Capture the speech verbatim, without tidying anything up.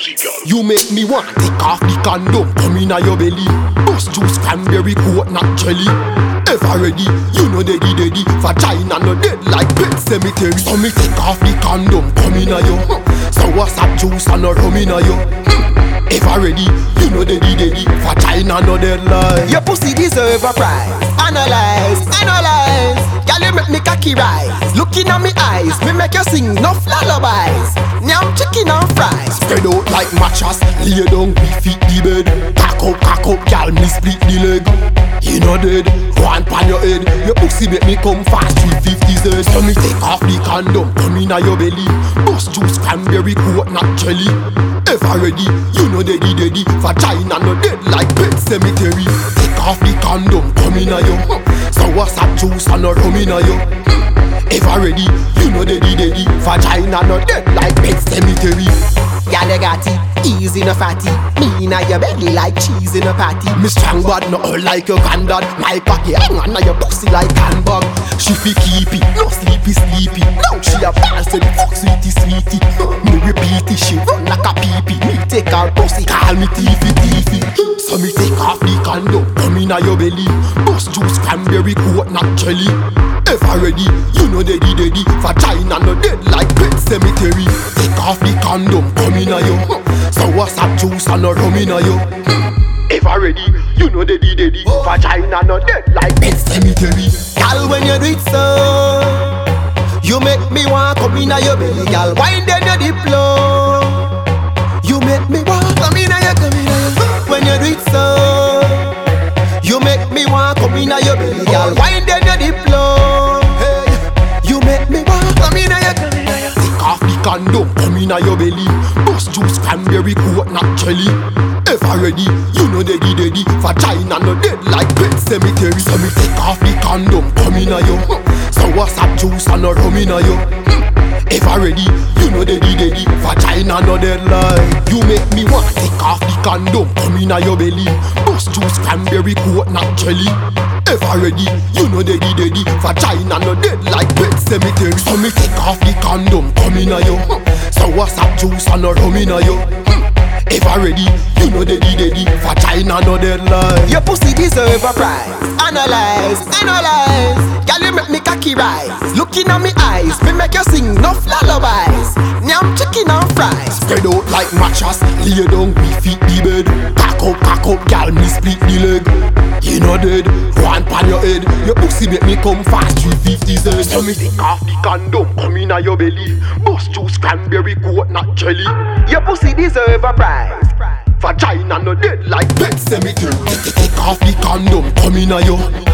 You make me want take off the condom, come inna your belly. Bust juice, cranberry, coconut jelly. Ever ready, you know daddy daddy. Vagina no dead like pet cemetery. So me take off the condom, come inna yo. So what's up juice and no rum inna yo. Ever ready, you know daddy daddy. Vagina no dead like. Your pussy deserve a prize. Analyze, analyze. Girl, you make me cocky rise. Looking at me eyes, me make you sing no lullabies. Now I'm chicken and fries. Spread out like mattress, lay down, we feet the bed. Cock up, cock up, girl, me split the leg. You know dead, go on pan your head. Your pussy make me come fast, three fifty Z. So me take off the condom, come inna your belly. Bust juice, cranberry, coconut jelly. Ever ready, you know daddy daddy. Vagina no dead like pet cemetery. Take off the condom, come inna yo. So what's up juice and no rum inna yo. Ever ready, you know daddy daddy. Vagina no dead like pet cemetery. Y'all you got it, easy no fatty. Me inna your belly like cheese in a patty. Me strong but not all like your granddad. My cocky hang on your pussy like handbag. She fi keep it, no sleepy sleepy. Now she a ball say the fuck sweetie sweetie. Me repeat it, she run like a pee-pee. Me take her pussy, call me teefy teefy. So me take off the condom, come inna your belly. Bust juice, cranberry, coconut jelly. Ever ready, you know daddy daddy. Vagina no dead like pet cemetery. Take off the condom, come inna yo. So what's up juice and no rum inna yo. Ever ready, you know daddy daddy. Vagina no dead like pet cemetery. Girl, when you do it so, you make me want come inna your belly. Girl, wind then your dip low. You make me want come inna your, come inna your. When you do it so, you make me want come inna your belly. Girl, wind then your dip low. You make me want come inna your, come inna your. Take off the condom, come inna your belly. Bust juice, cranberry, coconut jelly. Ever ready, you know daddy daddy. Vagina no dead like pet cemetery. So me take off the condom, come inna yo. So what's up juice and no rum inna yo. Ever ready, you know daddy daddy. Vagina no dead like. You make me want take off the condom, come inna your belly. Bust juice, cranberry, coconut jelly. Ever ready, you know daddy daddy. Vagina no dead like pet cemetery. So me take off the condom, come inna yo. So what's up juice and no rum inna yo. Ever ready, you know daddy daddy. Vagina no dead like. Your pussy deserve a prize. Analyze, analyze. Girl, you make me cocky rise. Looking at me eyes, me make you sing no lullabies. Now I'm chicken and fries. Spread out like mattress, lay down, we feet the bed. Cock up, cock up, girl, me split the leg. You know dead, go on pan your head. Your pussy make me come fast, three fifty Z. So me take off the condom, come inna your belly. Bust juice, cranberry, coconut jelly. Your pussy deserve a prize. Vagina no dead like pet cemetery. Take off the condom, come inna yo.